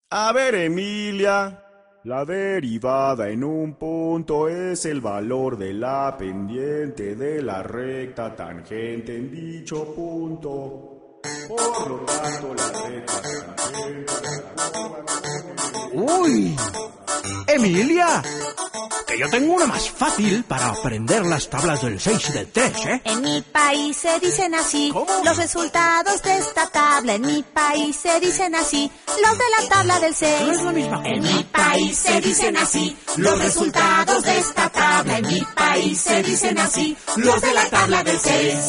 A ver, Emilia, la derivada en un punto es el valor de la pendiente de la recta tangente en dicho punto. Por lo tanto, la recta tangente ¡Uy! ¡Emilia! Que yo tengo una más fácil para aprender las tablas del 6 y del 3, ¿eh? En mi país se dicen así. ¿Cómo? Los resultados de esta tabla. En mi país se dicen así. Los de la tabla del 6. No es la misma cosa. En mi país se dicen así. Los resultados de esta tabla. En mi país se dicen así. Los de la tabla del 6.